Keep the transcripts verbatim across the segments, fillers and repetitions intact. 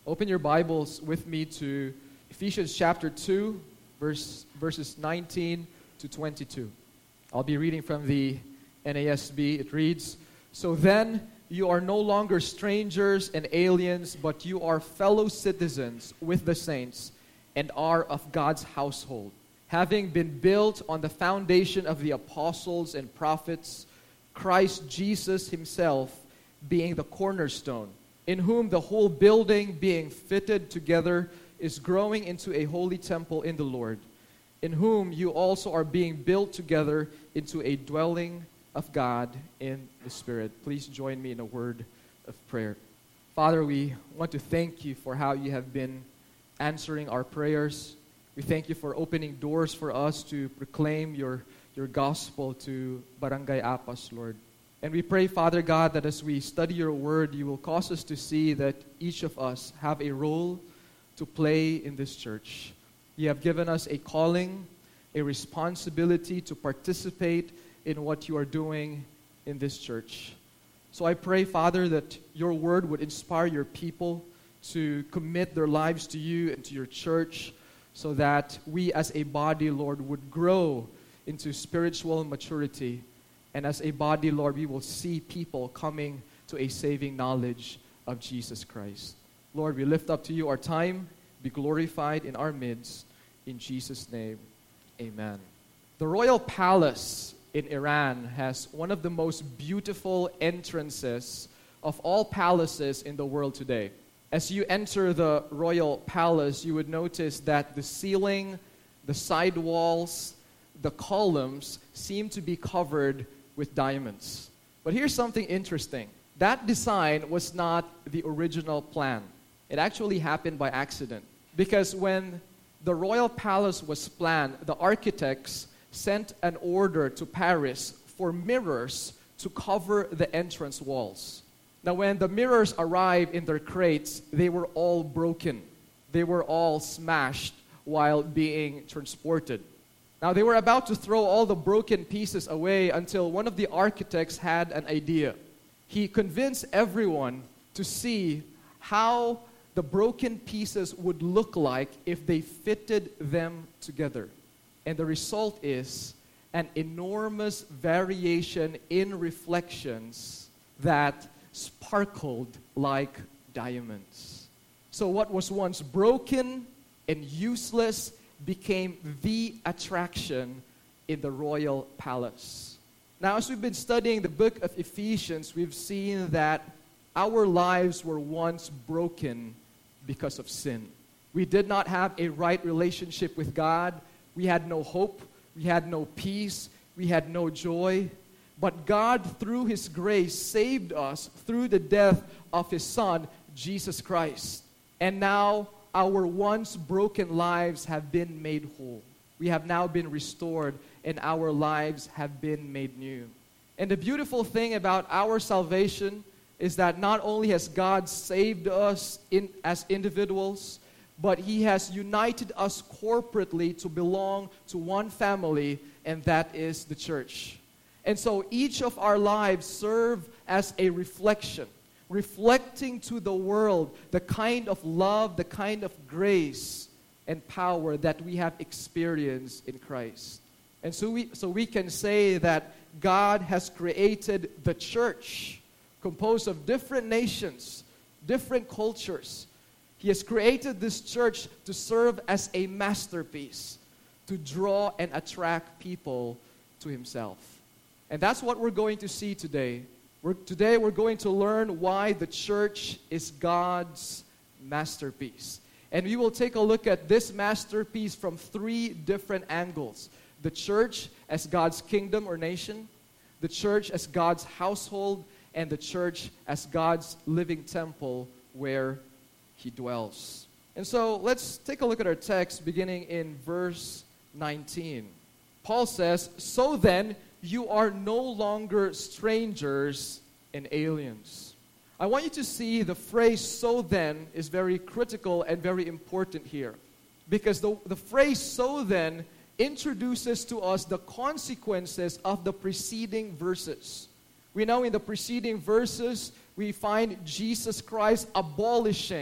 Open your Bibles with me to Ephesians chapter two, verse, verses nineteen to twenty-two. I'll be reading from the N A S B. It reads, "So then you are no longer strangers and aliens, but you are fellow citizens with the saints and are of God's household, having been built on the foundation of the apostles and prophets, Christ Jesus himself being the cornerstone, in whom the whole building being fitted together is growing into a holy temple in the Lord, in whom you also are being built together into a dwelling of God in the Spirit." Please join me in a word of prayer. Father, we want to thank you for how you have been answering our prayers. We thank you for opening doors for us to proclaim your, your gospel to Barangay Apas, Lord. And we pray, Father God, that as we study your word, you will cause us to see that each of us have a role to play in this church. You have given us a calling, a responsibility to participate in what you are doing in this church. So I pray, Father, that your word would inspire your people to commit their lives to you and to your church, so that we as a body, Lord, would grow into spiritual maturity. And as a body, Lord, we will see people coming to a saving knowledge of Jesus Christ. Lord, we lift up to you our time. Be glorified in our midst. In Jesus' name, amen. The Royal Palace in Iran has one of the most beautiful entrances of all palaces in the world today. As you enter the Royal Palace, you would notice that the ceiling, the side walls, the columns seem to be covered with diamonds. But here's something interesting. That design was not the original plan. It actually happened by accident. Because when the royal palace was planned, the architects sent an order to Paris for mirrors to cover the entrance walls. Now, when the mirrors arrived in their crates, they were all broken. They were all smashed while being transported. Now, they were about to throw all the broken pieces away until one of the architects had an idea. He convinced everyone to see how the broken pieces would look like if they fitted them together. And the result is an enormous variation in reflections that sparkled like diamonds. So what was once broken and useless became the attraction in the royal palace. Now, as we've been studying the book of Ephesians, we've seen that our lives were once broken because of sin. We did not have a right relationship with God. We had no hope. We had no peace. We had no joy. But God, through His grace, saved us through the death of His Son, Jesus Christ. And now, our once broken lives have been made whole. We have now been restored, and our lives have been made new. And the beautiful thing about our salvation is that not only has God saved us in, as individuals, but He has united us corporately to belong to one family, and that is the church. And so each of our lives serve as a reflection, reflecting to the world the kind of love, the kind of grace and power that we have experienced in Christ. And so we, so we can say that God has created the church, composed of different nations, different cultures. He has created this church to serve as a masterpiece, to draw and attract people to Himself. And that's what we're going to see today. We're, today we're going to learn why the church is God's masterpiece. And we will take a look at this masterpiece from three different angles. The church as God's kingdom or nation, the church as God's household, and the church as God's living temple where He dwells. And so let's take a look at our text beginning in verse nineteen. Paul says, "So then, you are no longer strangers and aliens." I want you to see the phrase "so then" is very critical and very important here. Because the, the phrase "so then" introduces to us the consequences of the preceding verses. We know in the preceding verses, we find Jesus Christ abolishing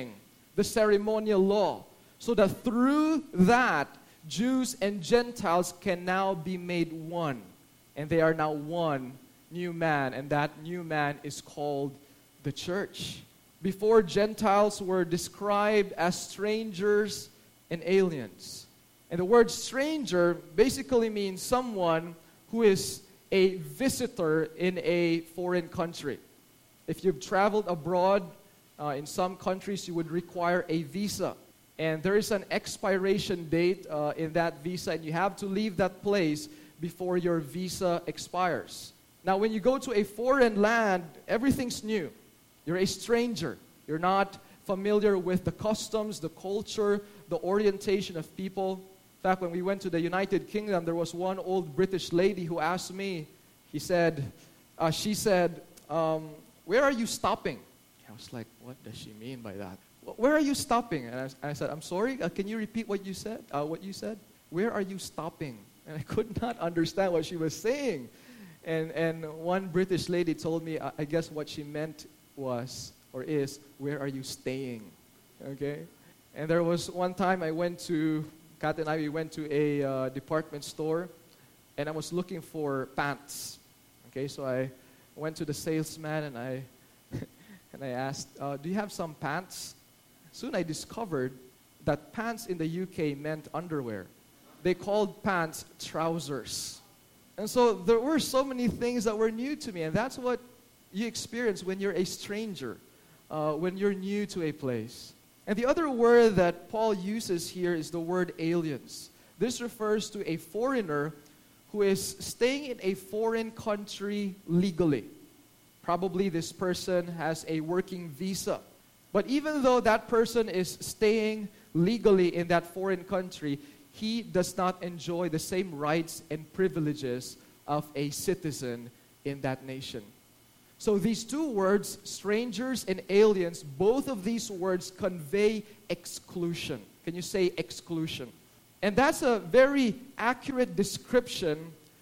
the ceremonial law, so that through that, Jews and Gentiles can now be made one. And they are now one new man, and that new man is called the church. Before, Gentiles were described as strangers and aliens. And the word stranger basically means someone who is a visitor in a foreign country. If you've traveled abroad, uh, in some countries you would require a visa. And there is an expiration date uh, in that visa, and you have to leave that place before your visa expires. Now, when you go to a foreign land, everything's new. You're a stranger. You're not familiar with the customs, the culture, the orientation of people. In fact, when we went to the United Kingdom, there was one old British lady who asked me, he said, uh, she said, um, where are you stopping? I was like, what does she mean by that? Where are you stopping? And I, I said, I'm sorry, uh, can you repeat what you said? Uh, what you said? Where are you stopping? And I could not understand what she was saying. And and one British lady told me, I, I guess what she meant was, or is, where are you staying? Okay? And there was one time I went to, Kat and I, we went to a uh, department store, and I was looking for pants. Okay, so I went to the salesman, and I and I asked, uh, do you have some pants? Soon I discovered that pants in the U K meant underwear. They called pants trousers. And so there were so many things that were new to me, and that's what you experience when you're a stranger, uh, when you're new to a place. And the other word that Paul uses here is the word aliens. This refers to a foreigner who is staying in a foreign country legally. Probably this person has a working visa. But even though that person is staying legally in that foreign country, he does not enjoy the same rights and privileges of a citizen in that nation. So these two words, strangers and aliens, both of these words convey exclusion. Can you say exclusion? And that's a very accurate description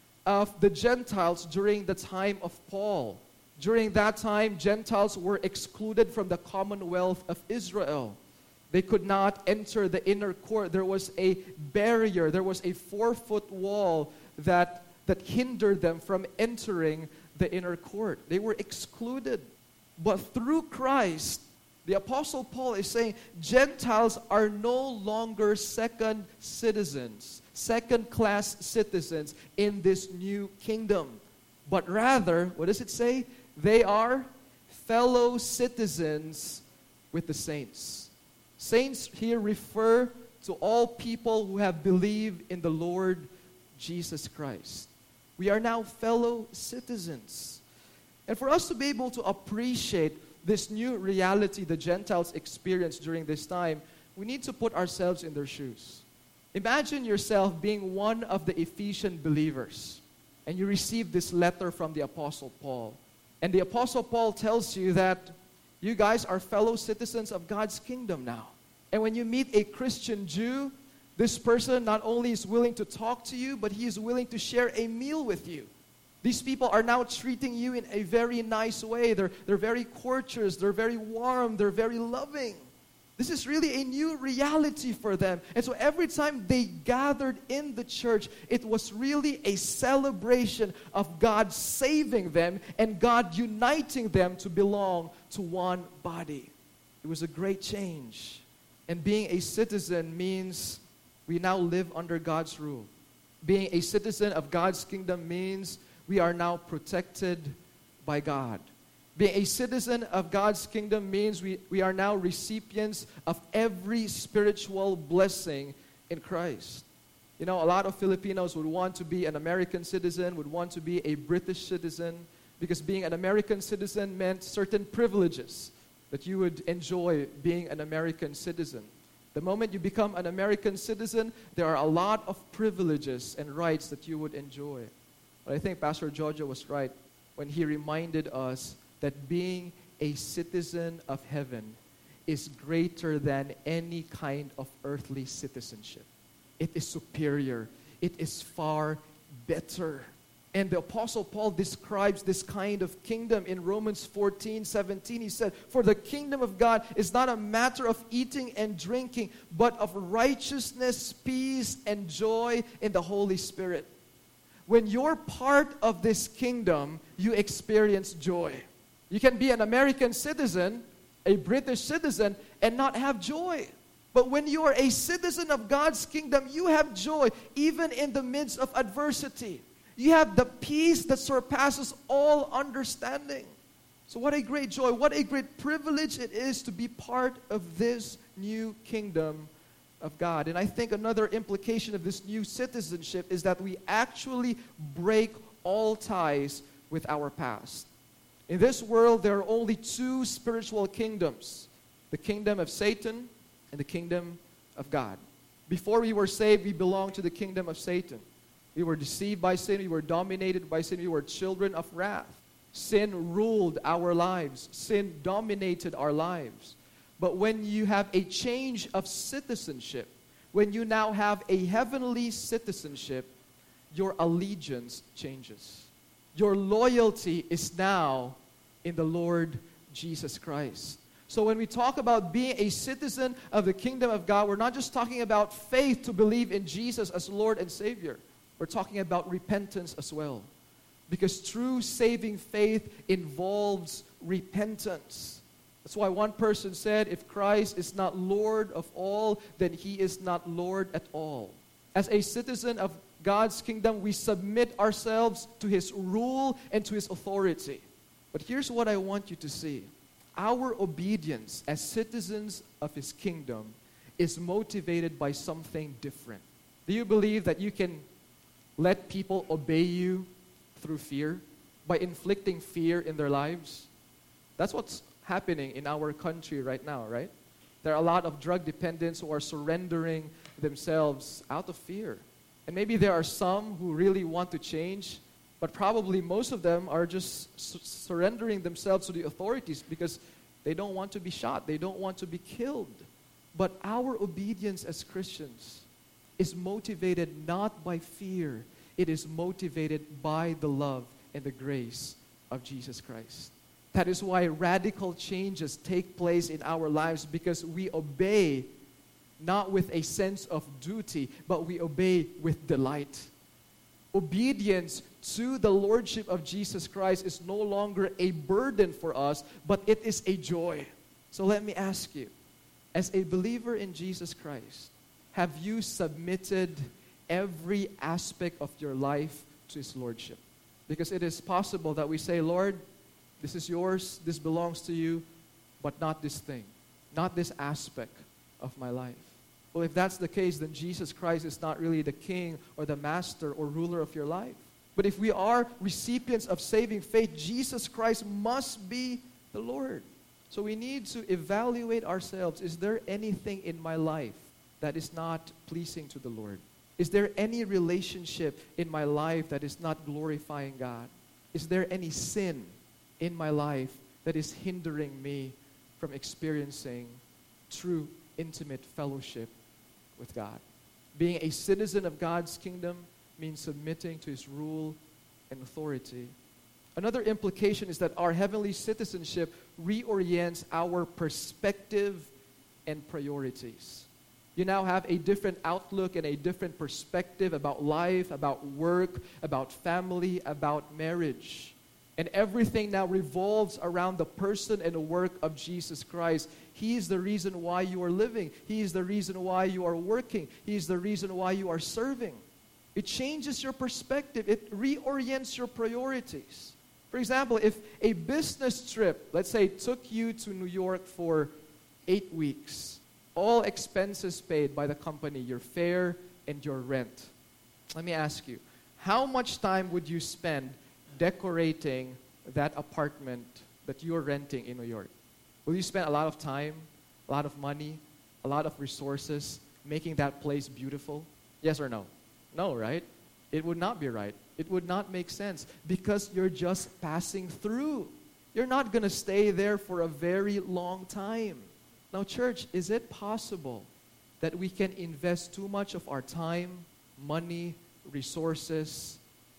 of the Gentiles during the time of Paul. During that time, Gentiles were excluded from the commonwealth of Israel. They could not enter the inner court. There was a barrier. There was a four-foot wall that, that hindered them from entering the inner court. They were excluded. But through Christ, the Apostle Paul is saying Gentiles are no longer second citizens, second-class citizens in this new kingdom. But rather, what does it say? They are fellow citizens with the saints. Saints here refer to all people who have believed in the Lord Jesus Christ. We are now fellow citizens. And for us to be able to appreciate this new reality the Gentiles experienced during this time, we need to put ourselves in their shoes. Imagine yourself being one of the Ephesian believers, and you receive this letter from the Apostle Paul. And the Apostle Paul tells you that you guys are fellow citizens of God's kingdom now. And when you meet a Christian Jew, this person not only is willing to talk to you, but he is willing to share a meal with you. These people are now treating you in a very nice way. They're, they're very courteous, they're very warm, they're very loving. This is really a new reality for them. And so every time they gathered in the church, it was really a celebration of God saving them and God uniting them to belong to one body. It was a great change. And being a citizen means we now live under God's rule. Being a citizen of God's kingdom means we are now protected by God. Being a citizen of God's kingdom means we, we are now recipients of every spiritual blessing in Christ. You know, a lot of Filipinos would want to be an American citizen, would want to be a British citizen, because being an American citizen meant certain privileges that you would enjoy being an American citizen. The moment you become an American citizen, there are a lot of privileges and rights that you would enjoy. But I think Pastor Jojo was right when he reminded us that being a citizen of heaven is greater than any kind of earthly citizenship. It is superior. It is far better. And the Apostle Paul describes this kind of kingdom in Romans fourteen seventeen. He said, "For the kingdom of God is not a matter of eating and drinking, but of righteousness, peace, and joy in the Holy Spirit." When you're part of this kingdom, you experience joy. You can be an American citizen, a British citizen, and not have joy. But when you are a citizen of God's kingdom, you have joy even in the midst of adversity. You have the peace that surpasses all understanding. So what a great joy, what a great privilege it is to be part of this new kingdom of God. And I think another implication of this new citizenship is that we actually break all ties with our past. In this world, there are only two spiritual kingdoms: the kingdom of Satan and the kingdom of God. Before we were saved, we belonged to the kingdom of Satan. We were deceived by sin. We were dominated by sin. We were children of wrath. Sin ruled our lives. Sin dominated our lives. But when you have a change of citizenship, when you now have a heavenly citizenship, your allegiance changes. Your loyalty is now in the Lord Jesus Christ. So when we talk about being a citizen of the kingdom of God, we're not just talking about faith to believe in Jesus as Lord and Savior. We're talking about repentance as well. Because true saving faith involves repentance. That's why one person said, if Christ is not Lord of all, then He is not Lord at all. As a citizen of God's kingdom, we submit ourselves to His rule and to His authority. But here's what I want you to see. Our obedience as citizens of His kingdom is motivated by something different. Do you believe that you can let people obey you through fear, by inflicting fear in their lives? That's what's happening in our country right now, right? There are a lot of drug dependents who are surrendering themselves out of fear. And maybe there are some who really want to change, but probably most of them are just su- surrendering themselves to the authorities because they don't want to be shot, they don't want to be killed. But our obedience as Christians is motivated not by fear. It is motivated by the love and the grace of Jesus Christ. That is why radical changes take place in our lives, because we obey not with a sense of duty, but we obey with delight. Obedience to the Lordship of Jesus Christ is no longer a burden for us, but it is a joy. So let me ask you, as a believer in Jesus Christ, have you submitted every aspect of your life to His Lordship? Because it is possible that we say, Lord, this is yours, this belongs to you, but not this thing, not this aspect of my life. Well, if that's the case, then Jesus Christ is not really the king or the master or ruler of your life. But if we are recipients of saving faith, Jesus Christ must be the Lord. So we need to evaluate ourselves. Is there anything in my life that is not pleasing to the Lord? Is there any relationship in my life that is not glorifying God? Is there any sin in my life that is hindering me from experiencing true, intimate fellowship with God? Being a citizen of God's kingdom means submitting to His rule and authority. Another implication is that our heavenly citizenship reorients our perspective and priorities. You now have a different outlook and a different perspective about life, about work, about family, about marriage. And everything now revolves around the person and the work of Jesus Christ. He is the reason why you are living. He is the reason why you are working. He is the reason why you are serving. It changes your perspective. It reorients your priorities. For example, if a business trip, let's say, took you to New York for eight weeks, all expenses paid by the company, your fare and your rent. Let me ask you, how much time would you spend decorating that apartment that you're renting in New York? Will you spend a lot of time, a lot of money, a lot of resources making that place beautiful? Yes or no? No, right? It would not be right. It would not make sense because you're just passing through. You're not going to stay there for a very long time. Now, church, is it possible that we can invest too much of our time, money, resources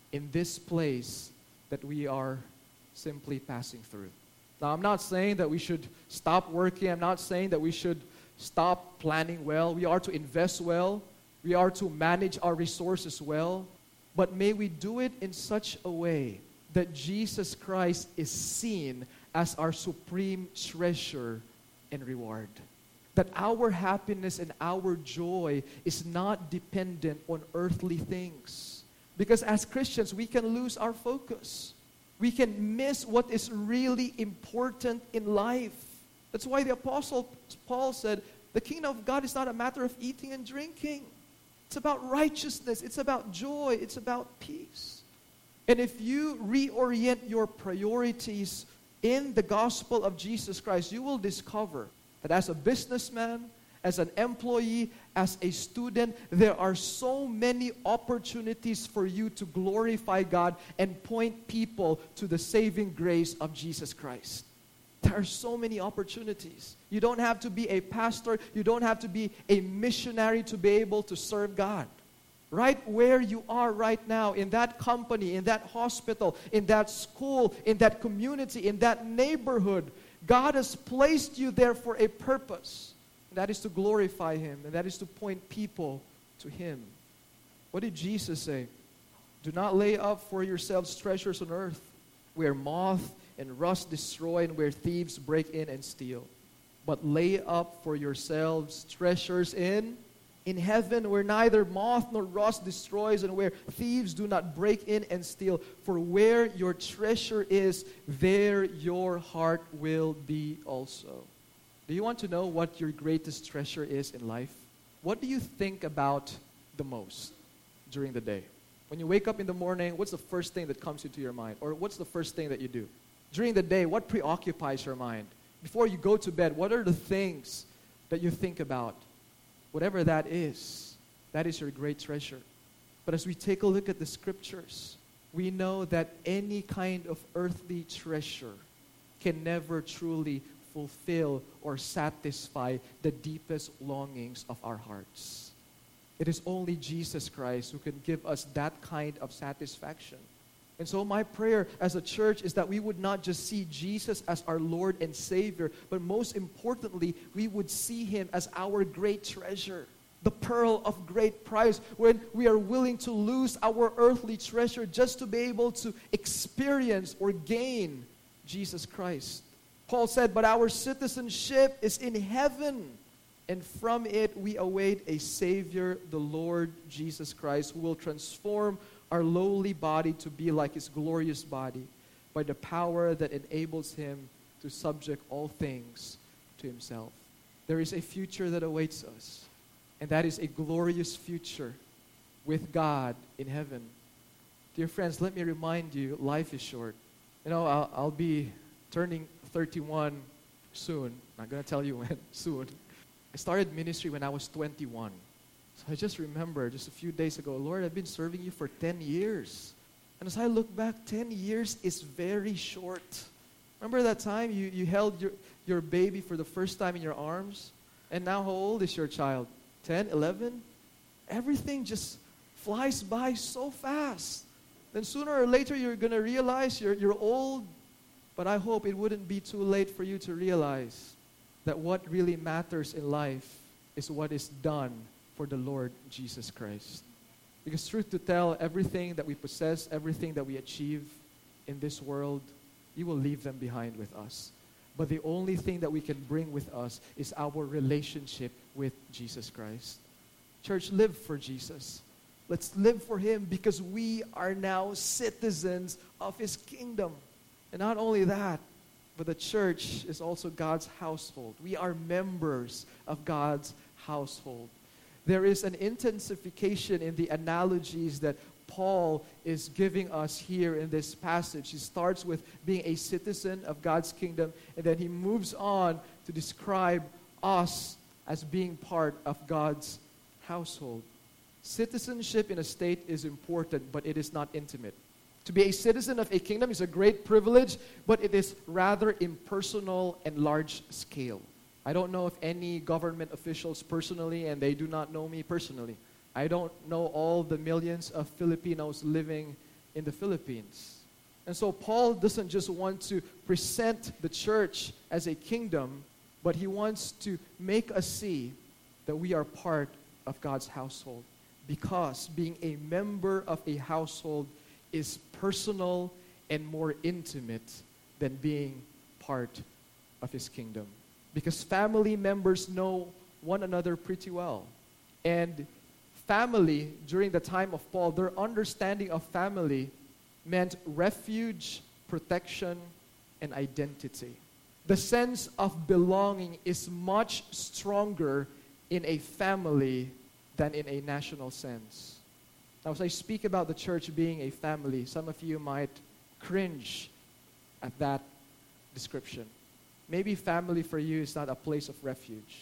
in this place that we are simply passing through. Now, I'm not saying that we should stop working. I'm not saying that we should stop planning well. We are to invest well. We are to manage our resources well. But may we do it in such a way that Jesus Christ is seen as our supreme treasure and reward. That our happiness and our joy is not dependent on earthly things. Because as Christians, we can lose our focus. We can miss what is really important in life. That's why the Apostle Paul said, the kingdom of God is not a matter of eating and drinking. It's about righteousness. It's about joy. It's about peace. And if you reorient your priorities in the gospel of Jesus Christ, you will discover that as a businessman, as an employee, as a student, there are so many opportunities for you to glorify God and point people to the saving grace of Jesus Christ. There are so many opportunities. You don't have to be a pastor. You don't have to be a missionary to be able to serve God. Right where you are right now, in that company, in that hospital, in that school, in that community, in that neighborhood, God has placed you there for a purpose. And that is to glorify Him, and that is to point people to Him. What did Jesus say? Do not lay up for yourselves treasures on earth, where moth and rust destroy and where thieves break in and steal. But lay up for yourselves treasures in, in heaven, where neither moth nor rust destroys and where thieves do not break in and steal. For where your treasure is, there your heart will be also. Do you want to know what your greatest treasure is in life? What do you think about the most during the day? When you wake up in the morning, what's the first thing that comes into your mind? Or what's the first thing that you do? During the day, what preoccupies your mind? Before you go to bed, what are the things that you think about? Whatever that is, that is your great treasure. But as we take a look at the scriptures, we know that any kind of earthly treasure can never truly fulfill or satisfy the deepest longings of our hearts. It is only Jesus Christ who can give us that kind of satisfaction. And so my prayer as a church is that we would not just see Jesus as our Lord and Savior, but most importantly, we would see Him as our great treasure, the pearl of great price, when we are willing to lose our earthly treasure just to be able to experience or gain Jesus Christ. Paul said, but our citizenship is in heaven, and from it we await a Savior, the Lord Jesus Christ, who will transform our lowly body to be like His glorious body by the power that enables Him to subject all things to Himself. There is a future that awaits us, and that is a glorious future with God in heaven. Dear friends, let me remind you, life is short. You know, I'll, I'll be turning thirty-one soon. I'm not going to tell you when, soon. I started ministry when I was twenty-one. So I just remember just a few days ago, Lord, I've been serving you for ten years. And as I look back, ten years is very short. Remember that time you, you held your, your baby for the first time in your arms? And now how old is your child? ten, eleven? Everything just flies by so fast. Then sooner or later you're going to realize you're, you're old. But I hope it wouldn't be too late for you to realize that what really matters in life is what is done for the Lord Jesus Christ. Because truth to tell, everything that we possess, everything that we achieve in this world, you will leave them behind with us. But the only thing that we can bring with us is our relationship with Jesus Christ. Church, live for Jesus. Let's live for Him because we are now citizens of His kingdom. And not only that, but the church is also God's household. We are members of God's household. There is an intensification in the analogies that Paul is giving us here in this passage. He starts with being a citizen of God's kingdom, and then he moves on to describe us as being part of God's household. Citizenship in a state is important, but it is not intimate. To be a citizen of a kingdom is a great privilege, but it is rather impersonal and large scale. I don't know if any government officials personally, and they do not know me personally. I don't know all the millions of Filipinos living in the Philippines. And so Paul doesn't just want to present the church as a kingdom, but he wants to make us see that we are part of God's household, because being a member of a household is personal and more intimate than being part of his kingdom. Because family members know one another pretty well. And family, during the time of Paul, their understanding of family meant refuge, protection, and identity. The sense of belonging is much stronger in a family than in a national sense. Now, as I speak about the church being a family, some of you might cringe at that description. Maybe family for you is not a place of refuge.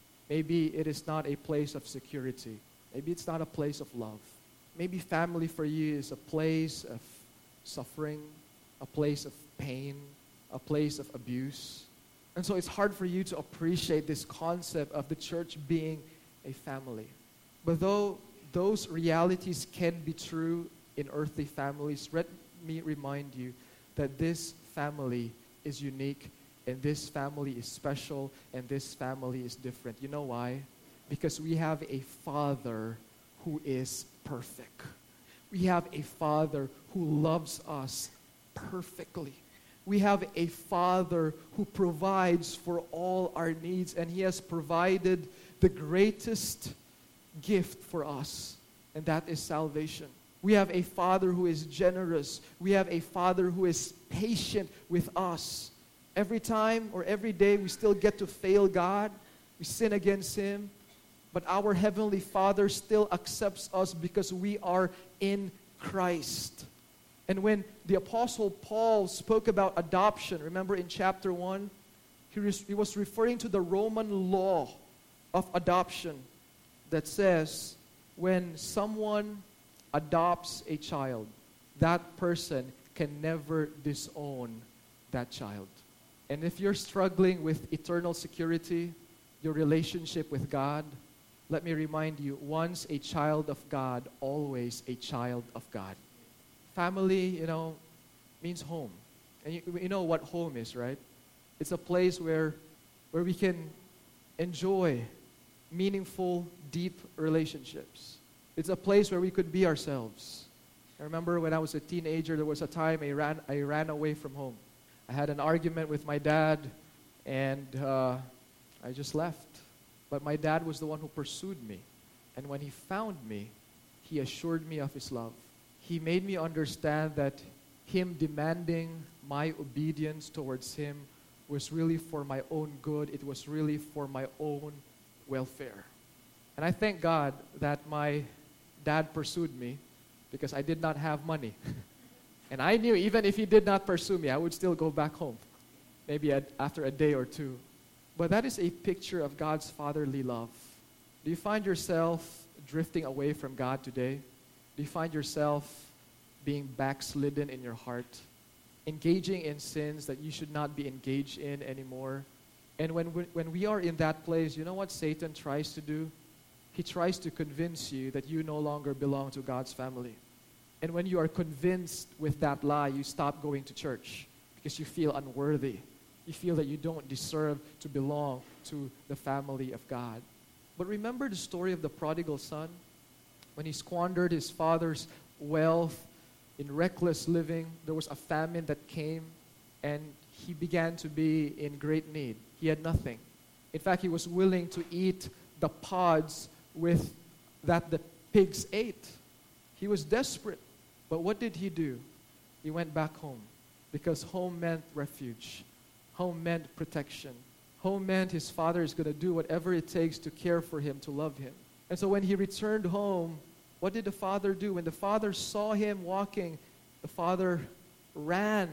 Maybe it is not a place of security. Maybe it's not a place of love. Maybe family for you is a place of suffering, a place of pain, a place of abuse. And so it's hard for you to appreciate this concept of the church being a family. But though those realities can be true in earthly families, let me remind you that this family is unique, and this family is special, and this family is different. You know why? Because we have a Father who is perfect. We have a Father who loves us perfectly. We have a Father who provides for all our needs, and He has provided the greatest gift for us, and that is salvation. We have a Father who is generous. We have a Father who is patient with us. Every time or every day we still get to fail God. We sin against Him. But our Heavenly Father still accepts us because we are in Christ. And when the Apostle Paul spoke about adoption, remember in chapter one, he was, he was referring to the Roman law of adoption that says when someone adopts a child, that person can never disown that child. And if you're struggling with eternal security, your relationship with God, let me remind you, once a child of God, always a child of God. Family, you know, means home. And you, you know what home is, right? It's a place where, where we can enjoy meaningful, deep relationships. It's a place where we could be ourselves. I remember when I was a teenager, there was a time I ran, I ran away from home. I had an argument with my dad, and uh, I just left. But my dad was the one who pursued me. And when he found me, he assured me of his love. He made me understand that him demanding my obedience towards him was really for my own good. It was really for my own welfare. And I thank God that my dad pursued me because I did not have money. And I knew even if he did not pursue me, I would still go back home, maybe a, after a day or two. But that is a picture of God's fatherly love. Do you find yourself drifting away from God today? Do you find yourself being backslidden in your heart, engaging in sins that you should not be engaged in anymore? And when we, when we are in that place, you know what Satan tries to do? He tries to convince you that you no longer belong to God's family. And when you are convinced with that lie, you stop going to church because you feel unworthy. You feel that you don't deserve to belong to the family of God. But remember the story of the prodigal son? When he squandered his father's wealth in reckless living, there was a famine that came, and he began to be in great need. He had nothing. In fact, he was willing to eat the pods with that the pigs ate. He was desperate. But what did he do? He went back home, because home meant refuge. Home meant protection. Home meant his father is going to do whatever it takes to care for him, to love him. And so when he returned home, what did the father do? When the father saw him walking, the father ran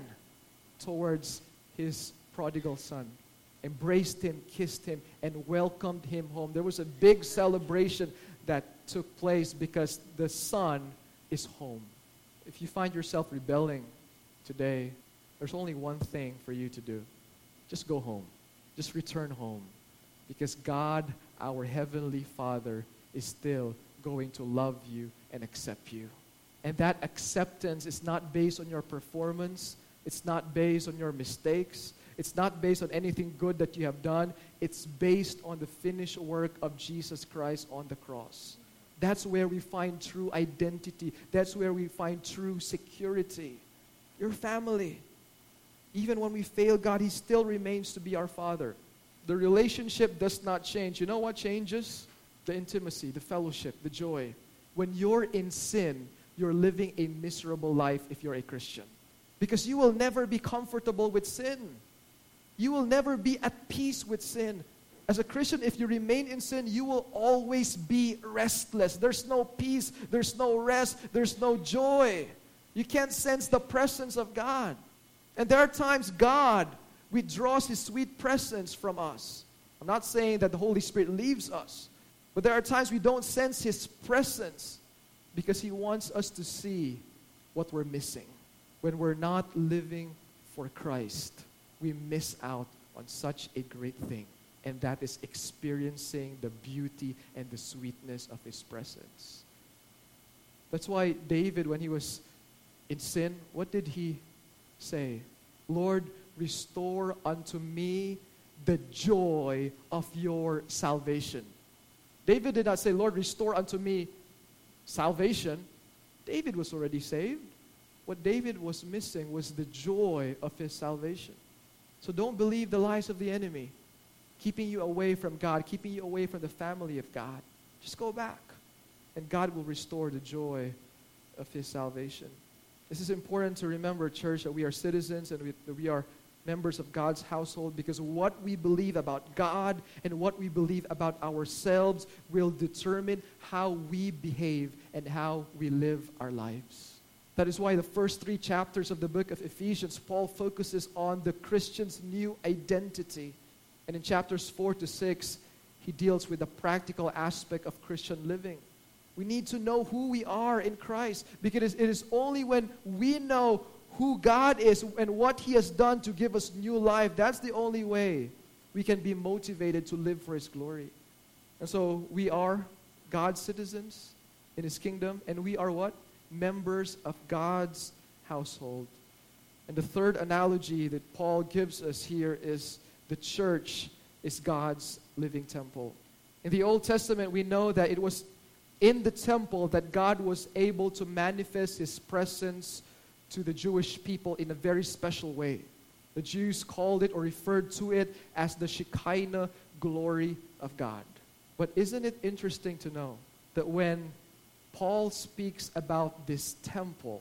towards his prodigal son, embraced him, kissed him, and welcomed him home. There was a big celebration that took place because the son is home. If you find yourself rebelling today, there's only one thing for you to do. Just go home. Just return home. Because God, our Heavenly Father, is still going to love you and accept you. And that acceptance is not based on your performance. It's not based on your mistakes. It's not based on anything good that you have done. It's based on the finished work of Jesus Christ on the cross. That's where we find true identity. That's where we find true security. Your family. Even when we fail God, He still remains to be our Father. The relationship does not change. You know what changes? The intimacy, the fellowship, the joy. When you're in sin, you're living a miserable life if you're a Christian. Because you will never be comfortable with sin. You will never be at peace with sin. As a Christian, if you remain in sin, you will always be restless. There's no peace. There's no rest. There's no joy. You can't sense the presence of God. And there are times God withdraws His sweet presence from us. I'm not saying that the Holy Spirit leaves us. But there are times we don't sense His presence because He wants us to see what we're missing. When we're not living for Christ, we miss out on such a great thing. And that is experiencing the beauty and the sweetness of His presence. That's why David, when he was in sin, what did he say? Lord, restore unto me the joy of your salvation. David did not say, Lord, restore unto me salvation. David was already saved. What David was missing was the joy of his salvation. So don't believe the lies of the enemy, keeping you away from God, keeping you away from the family of God. Just go back, and God will restore the joy of His salvation. This is important to remember, church, that we are citizens and we, that we are members of God's household, because what we believe about God and what we believe about ourselves will determine how we behave and how we live our lives. That is why the first three chapters of the book of Ephesians, Paul focuses on the Christian's new identity. And in chapters four to six, he deals with the practical aspect of Christian living. We need to know who we are in Christ, because it is only when we know who God is and what He has done to give us new life, that's the only way we can be motivated to live for His glory. And so we are God's citizens in His kingdom, and we are what? Members of God's household. And the third analogy that Paul gives us here is the church is God's living temple. In the Old Testament, we know that it was in the temple that God was able to manifest His presence to the Jewish people in a very special way. The Jews called it or referred to it as the Shekinah glory of God. But isn't it interesting to know that when Paul speaks about this temple,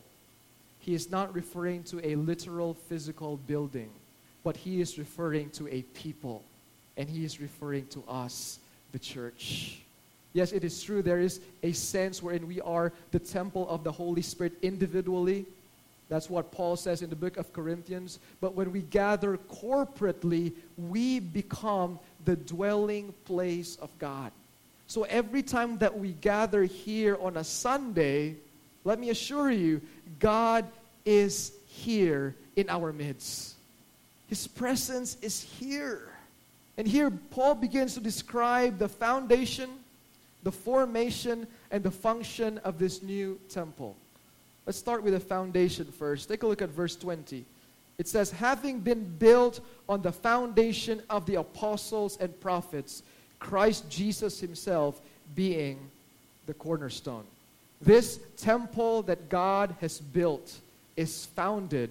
he is not referring to a literal physical building, but he is referring to a people, and he is referring to us, the church. Yes, it is true, there is a sense wherein we are the temple of the Holy Spirit individually. That's what Paul says in the book of Corinthians. But when we gather corporately, we become the dwelling place of God. So every time that we gather here on a Sunday, let me assure you, God is here in our midst. His presence is here. And here Paul begins to describe the foundation, the formation, and the function of this new temple. Let's start with the foundation first. Take a look at verse twenty. It says, having been built on the foundation of the apostles and prophets, Christ Jesus Himself being the cornerstone. This temple that God has built is founded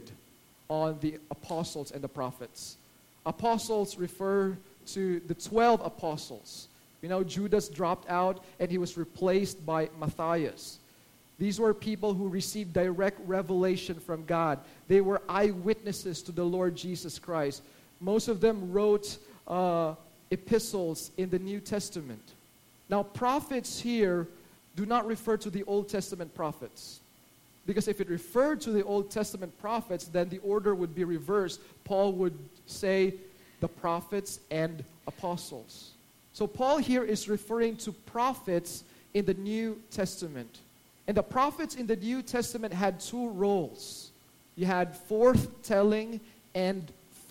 on the apostles and the prophets. Apostles refer to the twelve apostles. You know, Judas dropped out and he was replaced by Matthias. These were people who received direct revelation from God. They were eyewitnesses to the Lord Jesus Christ. Most of them wrote uh, epistles in the New Testament. Now, prophets here do not refer to the Old Testament prophets. Because if it referred to the Old Testament prophets, then the order would be reversed. Paul would say the prophets and apostles. So Paul here is referring to prophets in the New Testament. And the prophets in the New Testament had two roles. You had forthtelling and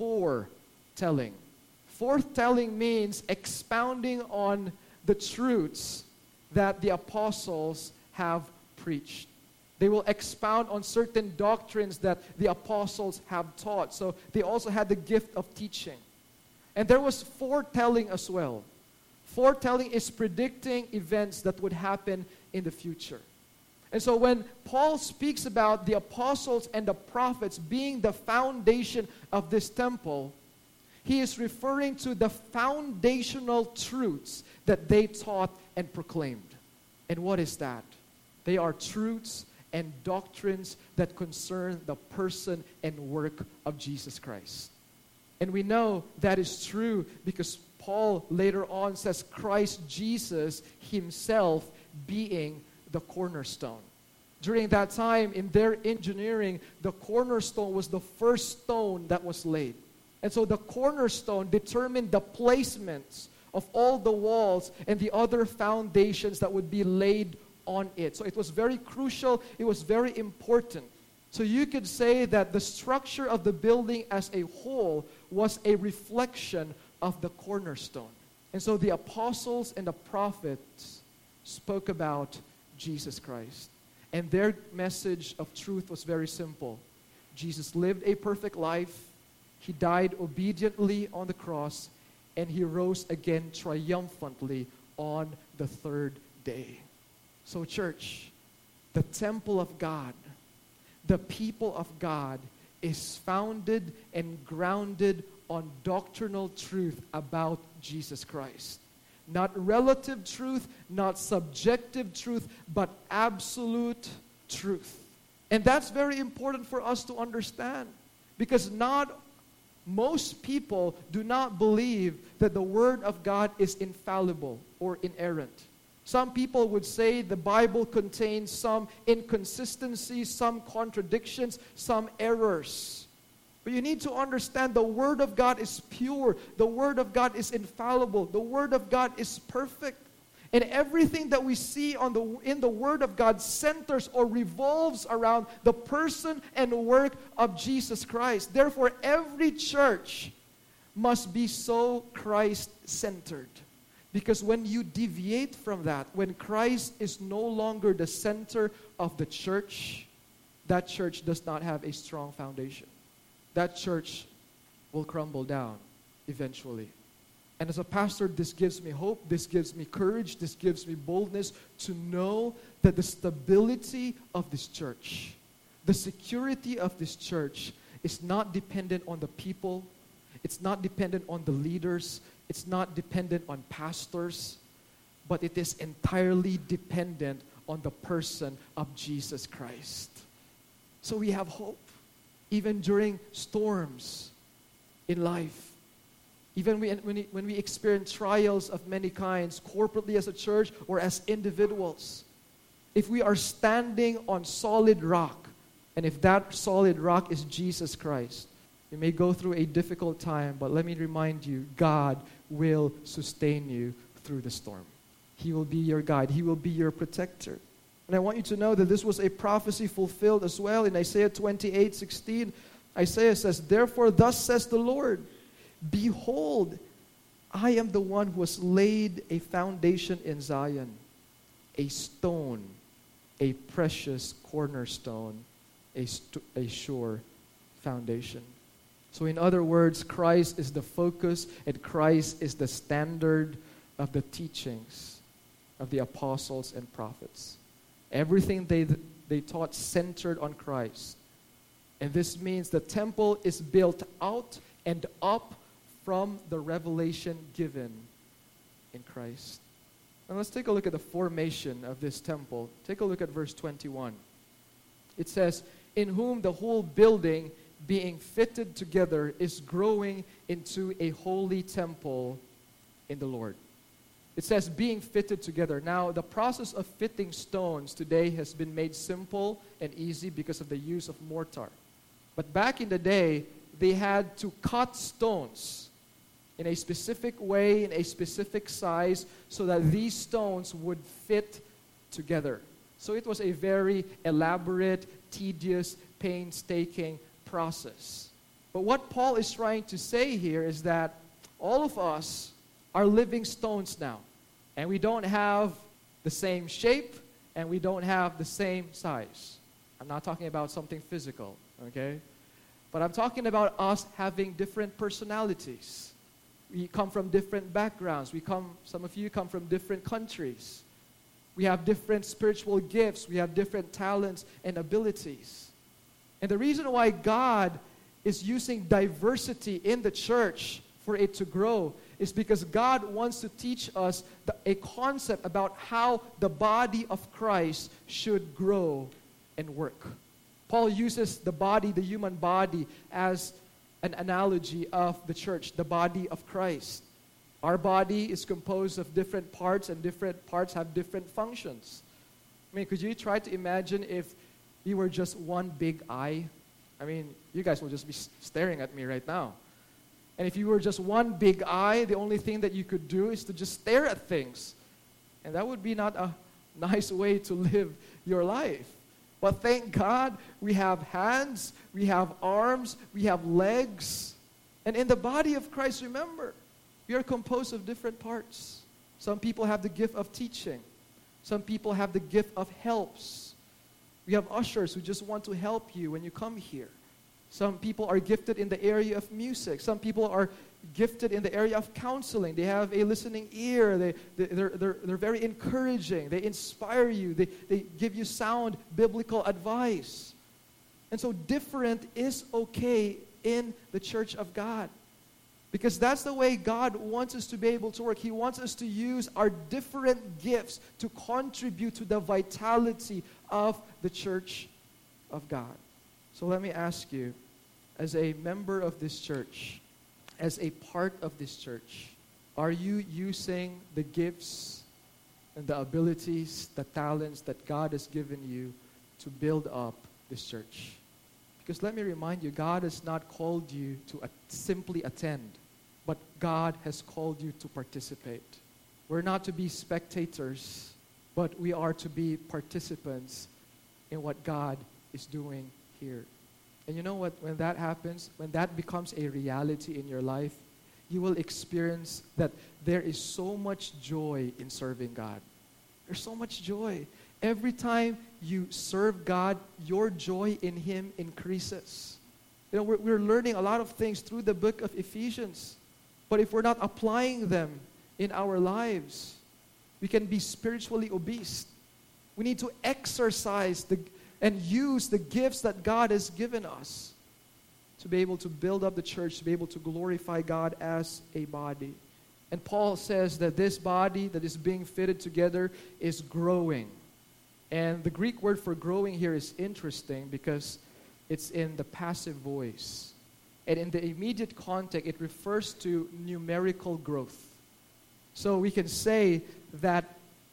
foretelling. Forthtelling means expounding on the truths that the apostles have preached. They will expound on certain doctrines that the apostles have taught. So they also had the gift of teaching. And there was foretelling as well. Foretelling is predicting events that would happen in the future. And so when Paul speaks about the apostles and the prophets being the foundation of this temple, he is referring to the foundational truths that they taught and proclaimed. And what is that? They are truths and doctrines that concern the person and work of Jesus Christ. And we know that is true because Paul later on says Christ Jesus himself being the cornerstone. During that time, in their engineering, the cornerstone was the first stone that was laid. And so the cornerstone determined the placements of all the walls and the other foundations that would be laid on it. So it was very crucial, it was very important. So you could say that the structure of the building as a whole was a reflection of the cornerstone. And so the apostles and the prophets spoke about Jesus Christ. And their message of truth was very simple. Jesus lived a perfect life. He died obediently on the cross. And he rose again triumphantly on the third day. So church, the temple of God, the people of God is founded and grounded on doctrinal truth about Jesus Christ. Not relative truth, not subjective truth, but absolute truth. And that's very important for us to understand, because not most people do not believe that the Word of God is infallible or inerrant. Some people would say the Bible contains some inconsistencies, some contradictions, some errors. But you need to understand the Word of God is pure. The Word of God is infallible. The Word of God is perfect. And everything that we see on the, in the Word of God centers or revolves around the person and work of Jesus Christ. Therefore, every church must be so Christ-centered. Because when you deviate from that, when Christ is no longer the center of the church, that church does not have a strong foundation. That church will crumble down eventually. And as a pastor, this gives me hope, this gives me courage, this gives me boldness to know that the stability of this church, the security of this church is not dependent on the people, it's not dependent on the leaders, it's not dependent on pastors, but it is entirely dependent on the person of Jesus Christ. So we have hope. Even during storms in life, even when we, when we experience trials of many kinds, corporately as a church or as individuals, if we are standing on solid rock, and if that solid rock is Jesus Christ, you may go through a difficult time, but let me remind you, God will sustain you through the storm. He will be your guide. He will be your protector. And I want you to know that this was a prophecy fulfilled as well in Isaiah twenty-eight sixteen. Isaiah says, "Therefore thus says the Lord, behold, I am the one who has laid a foundation in Zion, a stone, a precious cornerstone, a, st- a sure foundation." So in other words, Christ is the focus and Christ is the standard of the teachings of the apostles and prophets. Everything they, they taught centered on Christ. And this means the temple is built out and up from the revelation given in Christ. And let's take a look at the formation of this temple. Take a look at verse twenty-one. It says, "In whom the whole building being fitted together is growing into a holy temple in the Lord." It says being fitted together. Now, the process of fitting stones today has been made simple and easy because of the use of mortar. But back in the day, they had to cut stones in a specific way, in a specific size, so that these stones would fit together. So it was a very elaborate, tedious, painstaking process. But what Paul is trying to say here is that all of us are living stones now. And we don't have the same shape, and we don't have the same size. I'm not talking about something physical, okay? But I'm talking about us having different personalities. We come from different backgrounds. We come, some of you come from different countries. We have different spiritual gifts. We have different talents and abilities. And the reason why God is using diversity in the church for it to grow is because God wants to teach us the, a concept about how the body of Christ should grow and work. Paul uses the body, the human body, as an analogy of the church, the body of Christ. Our body is composed of different parts, and different parts have different functions. I mean, could you try to imagine if you were just one big eye? I mean, you guys will just be staring at me right now. And if you were just one big eye, the only thing that you could do is to just stare at things. And that would be not a nice way to live your life. But thank God we have hands, we have arms, we have legs. And in the body of Christ, remember, we are composed of different parts. Some people have the gift of teaching. Some people have the gift of helps. We have ushers who just want to help you when you come here. Some people are gifted in the area of music. Some people are gifted in the area of counseling. They have a listening ear. They, they, they're, they're, they're very encouraging. They inspire you. They, they give you sound biblical advice. And so different is okay in the church of God. Because that's the way God wants us to be able to work. He wants us to use our different gifts to contribute to the vitality of the church of God. So let me ask you, as a member of this church, as a part of this church, are you using the gifts and the abilities, the talents that God has given you to build up this church? Because let me remind you, God has not called you to a- simply attend, but God has called you to participate. We're not to be spectators, but we are to be participants in what God is doing here. And you know what? When that happens, when that becomes a reality in your life, you will experience that there is so much joy in serving God. There's so much joy. Every time you serve God, your joy in Him increases. You know, we're, we're learning a lot of things through the book of Ephesians. But if we're not applying them in our lives, we can be spiritually obese. We need to exercise the and use the gifts that God has given us to be able to build up the church, to be able to glorify God as a body. And Paul says that this body that is being fitted together is growing. And the Greek word for growing here is interesting because it's in the passive voice. And in the immediate context, it refers to numerical growth. So we can say that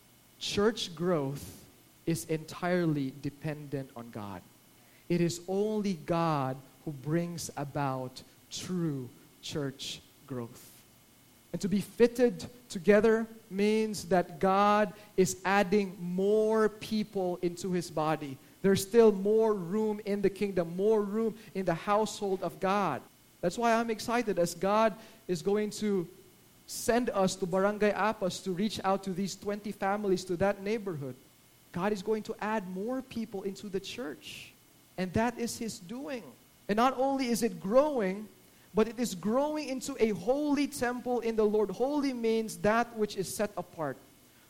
church growth is entirely dependent on God. It is only God who brings about true church growth. And to be fitted together means that God is adding more people into His body. There's still more room in the kingdom, more room in the household of God. That's why I'm excited as God is going to send us to Barangay Apas to reach out to these twenty families, to that neighborhood. God is going to add more people into the church. And that is His doing. And not only is it growing, but it is growing into a holy temple in the Lord. Holy means that which is set apart,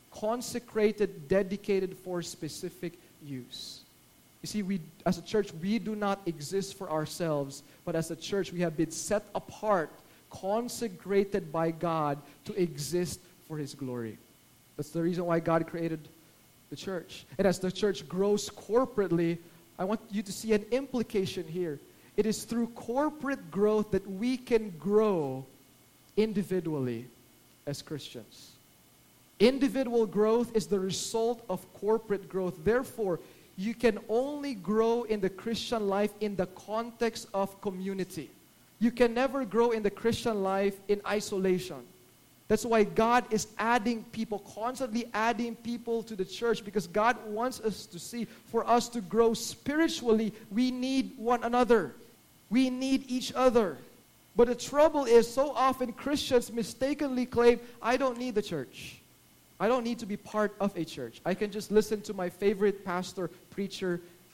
consecrated, dedicated for specific use. You see, we as a church, we do not exist for ourselves, but as a church, we have been set apart, consecrated by God to exist for His glory. That's the reason why God created the church. And as the church grows corporately, I want you to see an implication here. It is through corporate growth that we can grow individually as Christians. Individual growth is the result of corporate growth. Therefore, you can only grow in the Christian life in the context of community. You can never grow in the Christian life in isolation. That's why God is adding people, constantly adding people to the church, because God wants us to see, for us to grow spiritually, we need one another. We need each other. But the trouble is, so often Christians mistakenly claim, I don't need the church. I don't need to be part of a church. I can just listen to my favorite pastor, preacher,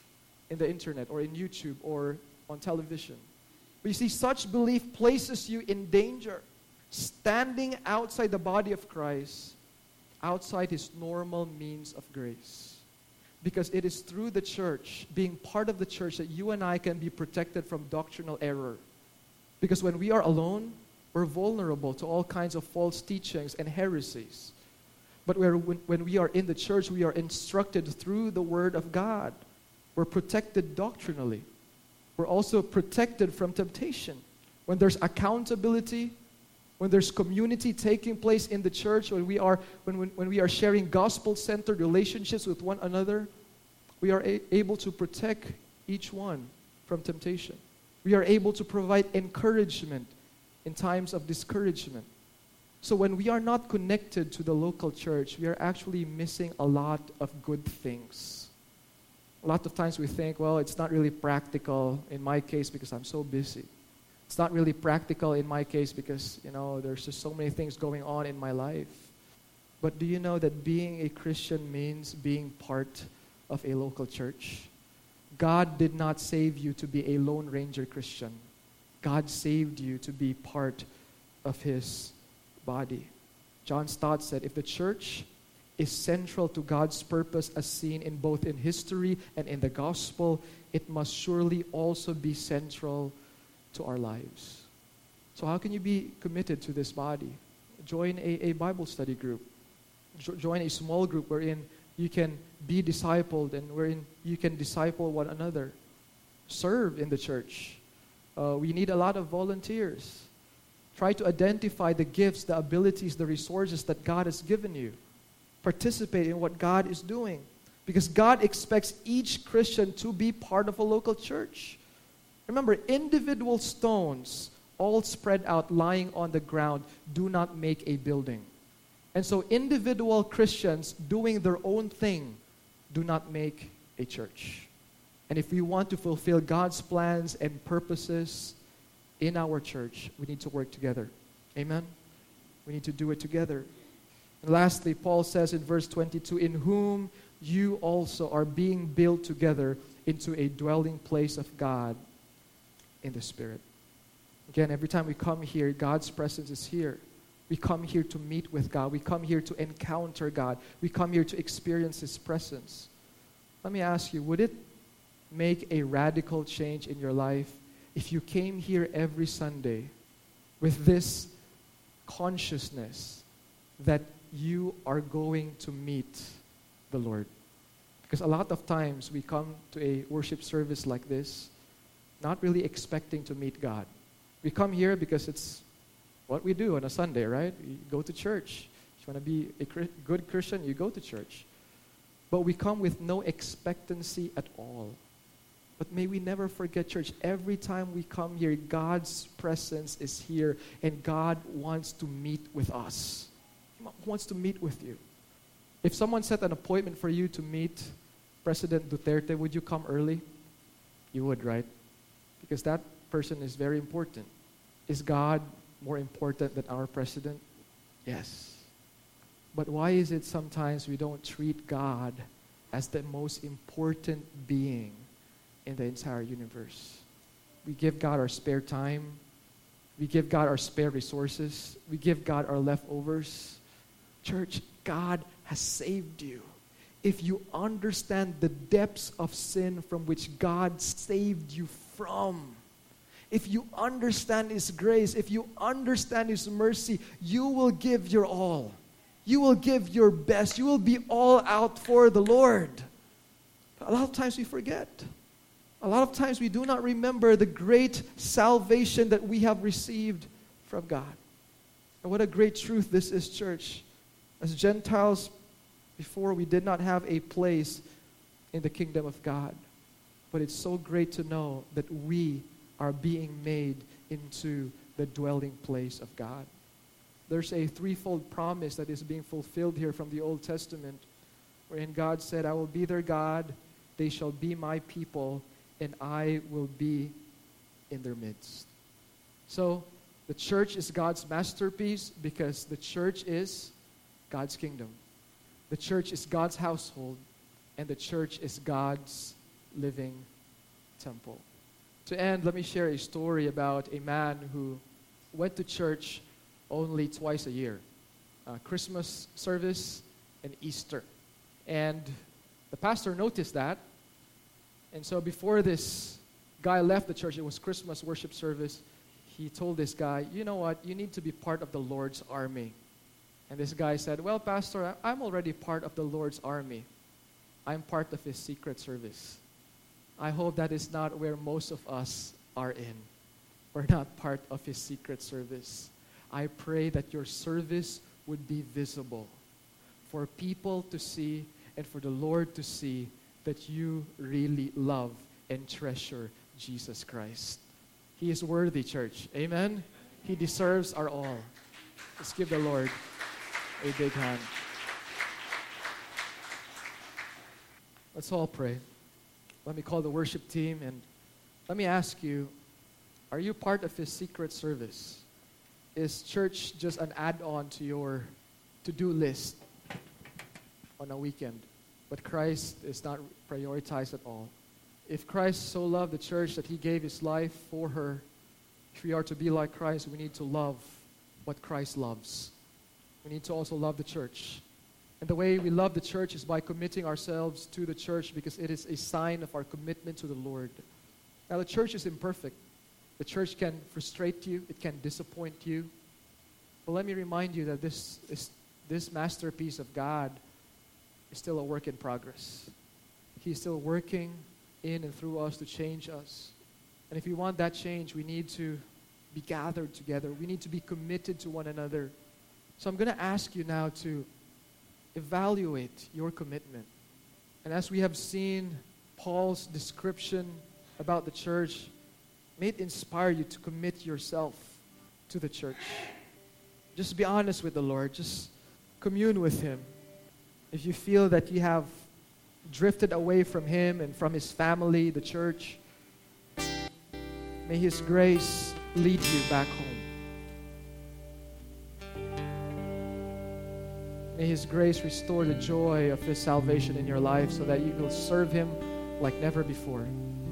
in the internet or in YouTube or on television. But you see, such belief places you in danger, standing outside the body of Christ, outside His normal means of grace. Because it is through the church, being part of the church, that you and I can be protected from doctrinal error. Because when we are alone, we're vulnerable to all kinds of false teachings and heresies. But when, when we are in the church, we are instructed through the Word of God. We're protected doctrinally. We're also protected from temptation. When there's accountability, when there's community taking place in the church, when we are, when, when, when we are sharing gospel-centered relationships with one another, we are a- able to protect each one from temptation. We are able to provide encouragement in times of discouragement. So when we are not connected to the local church, we are actually missing a lot of good things. A lot of times we think, well, it's not really practical in my case because I'm so busy. It's not really practical in my case because, you know, there's just so many things going on in my life. But do you know that being a Christian means being part of a local church? God did not save you to be a Lone Ranger Christian. God saved you to be part of His body. John Stott said, if the church is central to God's purpose as seen in both in history and in the gospel, it must surely also be central to our lives. So how can you be committed to this body? Join a, a Bible study group. Jo- join a small group wherein you can be discipled and wherein you can disciple one another. Serve in the church. Uh, we need a lot of volunteers. Try to identify the gifts, the abilities, the resources that God has given you. Participate in what God is doing. Because God expects each Christian to be part of a local church. Remember, individual stones all spread out lying on the ground do not make a building. And so individual Christians doing their own thing do not make a church. And if we want to fulfill God's plans and purposes in our church, we need to work together. Amen? We need to do it together. And lastly, Paul says in verse twenty-two, in whom you also are being built together into a dwelling place of God in the Spirit. Again, every time we come here, God's presence is here. We come here to meet with God. We come here to encounter God. We come here to experience His presence. Let me ask you, would it make a radical change in your life if you came here every Sunday with this consciousness that you are going to meet the Lord? Because a lot of times we come to a worship service like this not really expecting to meet God. We come here because it's what we do on a Sunday, right? You go to church. If you want to be a good Christian, you go to church. But we come with no expectancy at all. But may we never forget, church, every time we come here, God's presence is here, and God wants to meet with us. He wants to meet with you. If someone set an appointment for you to meet President Duterte, would you come early? You would, right? Because that person is very important. Is God more important than our president? Yes. But why is it sometimes we don't treat God as the most important being in the entire universe? We give God our spare time. We give God our spare resources. We give God our leftovers. Church, God has saved you. If you understand the depths of sin from which God saved you from, if you understand His grace, if you understand His mercy, you will give your all. You will give your best. You will be all out for the Lord. But a lot of times we forget. A lot of times we do not remember the great salvation that we have received from God. And what a great truth this is, church. As Gentiles, before we did not have a place in the kingdom of God. But it's so great to know that we are being made into the dwelling place of God. There's a threefold promise that is being fulfilled here from the Old Testament, wherein God said, I will be their God, they shall be my people, and I will be in their midst. So, the church is God's masterpiece because the church is God's kingdom. The church is God's household, and the church is God's living temple. To end, let me share a story about a man who went to church only twice a year, uh, Christmas service and Easter. And the pastor noticed that. And so before this guy left the church, it was Christmas worship service, he told this guy, you know what, you need to be part of the Lord's army. And this guy said, well, Pastor, I'm already part of the Lord's army. I'm part of His secret service. I hope that is not where most of us are in. We're not part of His secret service. I pray that your service would be visible for people to see and for the Lord to see that you really love and treasure Jesus Christ. He is worthy, church. Amen? He deserves our all. Let's give the Lord a big hand. Let's all pray. Let me call the worship team and let me ask you, are you part of His secret service? Is church just an add-on to your to-do list on a weekend? But Christ is not prioritized at all. If Christ so loved the church that He gave His life for her, if we are to be like Christ, we need to love what Christ loves. We need to also love the church. And the way we love the church is by committing ourselves to the church because it is a sign of our commitment to the Lord. Now, the church is imperfect. The church can frustrate you. It can disappoint you. But let me remind you that this, is, this masterpiece of God is still a work in progress. He's still working in and through us to change us. And if we want that change, we need to be gathered together. We need to be committed to one another. So I'm going to ask you now to evaluate your commitment. And as we have seen Paul's description about the church, may it inspire you to commit yourself to the church. Just be honest with the Lord. Just commune with Him. If you feel that you have drifted away from Him and from His family, the church, may His grace lead you back home. May His grace restore the joy of His salvation in your life so that you will serve Him like never before.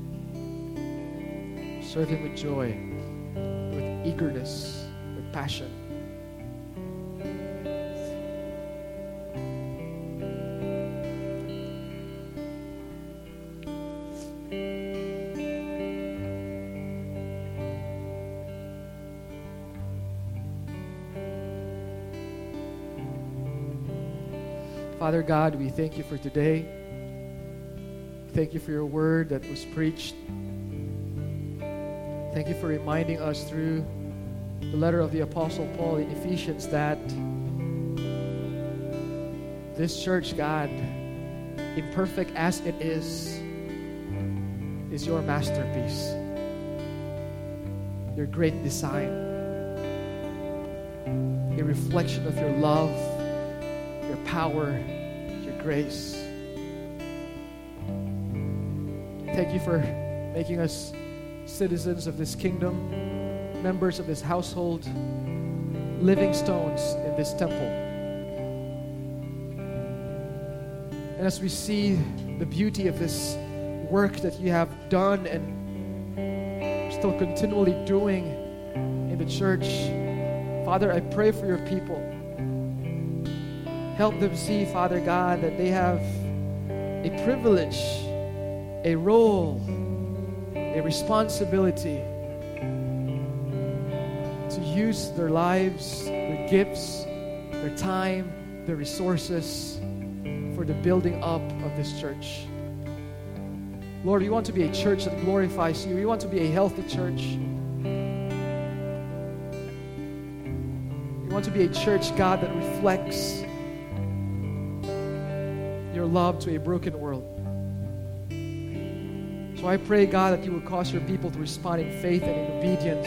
Serve Him with joy, with eagerness, with passion. Father God, we thank You for today. Thank You for Your word that was preached. Thank You for reminding us through the letter of the Apostle Paul in Ephesians that this church, God, imperfect as it is, is Your masterpiece, Your great design, a reflection of Your love, Your power, Your grace. Thank You for making us citizens of this kingdom, members of this household, living stones in this temple. And as we see the beauty of this work that You have done and still continually doing in the church, Father, I pray for Your people. Help them see, Father God, that they have a privilege, a role, a responsibility to use their lives, their gifts, their time, their resources for the building up of this church. Lord, we want to be a church that glorifies You. We want to be a healthy church. We want to be a church, God, that reflects Your love to a broken world. So I pray, God, that You will cause Your people to respond in faith and in obedience.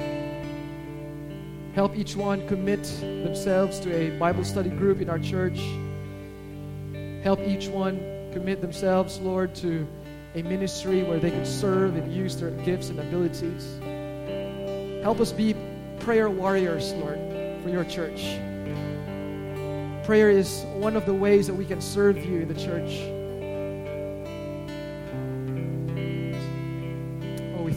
Help each one commit themselves to a Bible study group in our church. Help each one commit themselves, Lord, to a ministry where they can serve and use their gifts and abilities. Help us be prayer warriors, Lord, for Your church. Prayer is one of the ways that we can serve You in the church.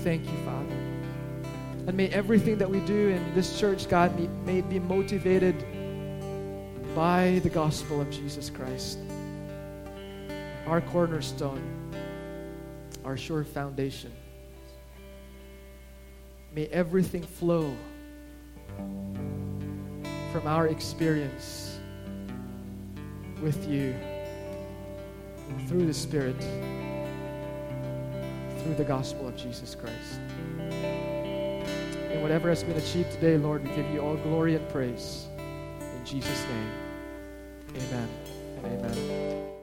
thank you, Father. And may everything that we do in this church, God, may, may it be motivated by the gospel of Jesus Christ, our cornerstone, our sure foundation. May everything flow from our experience with you through the Spirit, through the gospel of Jesus Christ. And whatever has been achieved today, Lord, we give you all glory and praise. In Jesus' name, amen and amen.